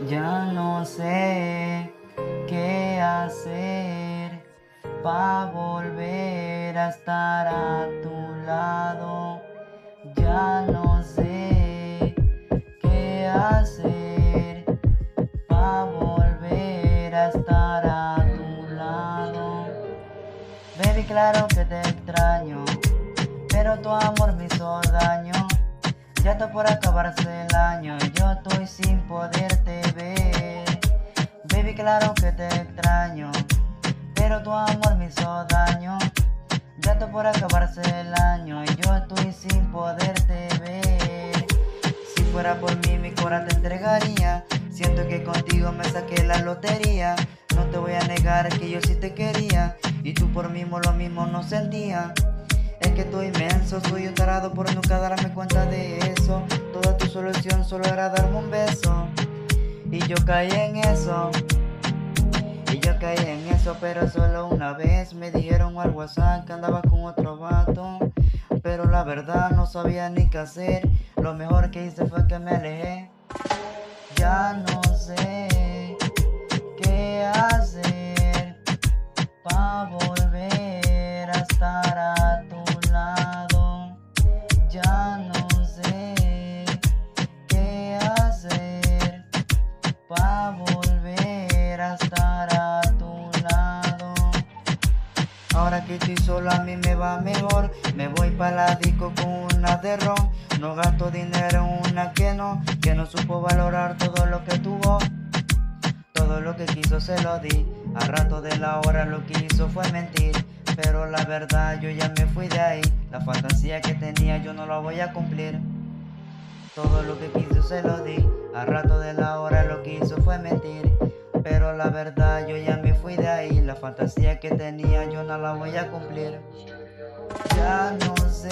Ya no sé qué hacer pa' volver a estar a tu lado. Ya no sé qué hacer pa' volver a estar a tu lado. Baby, claro que te extraño, pero tu amor me hizo daño. Ya está por acabarse el año y yo estoy sin poderte ver. Baby, claro que te extraño, pero tu amor me hizo daño. Ya está por acabarse el año y yo estoy sin poderte ver. Si fuera por mí mi corazón te entregaría. Siento que contigo me saqué la lotería. No te voy a negar que yo sí te quería y tú por mí lo mismo no sentía. Es que estoy inmenso, soy un tarado por nunca darme cuenta de eso. Toda tu solución solo era darme un beso. Y yo caí en eso. Pero solo una vez me dijeron al WhatsApp que andaba con otro vato. Pero la verdad no sabía ni qué hacer. Lo mejor que hice fue que me alejé. Ya no sé qué hacer pa' volver a estar a tu lado. Ya no sé qué hacer pa' volver a estar a tu lado. Ahora que estoy solo a mí me va mejor. Me voy pa' la disco con una de ron. No gasto dinero en una que no supo valorar todo lo que tuvo. Todo lo que quiso se lo di. A rato de la hora lo que hizo fue mentir. Pero la verdad yo ya me fui de ahí. La fantasía que tenía yo no la voy a cumplir. Todo lo que quiso se lo di. A rato de la hora lo que hizo fue mentir. Pero la verdad yo ya me fui de ahí. La fantasía que tenía yo no la voy a cumplir. Ya no sé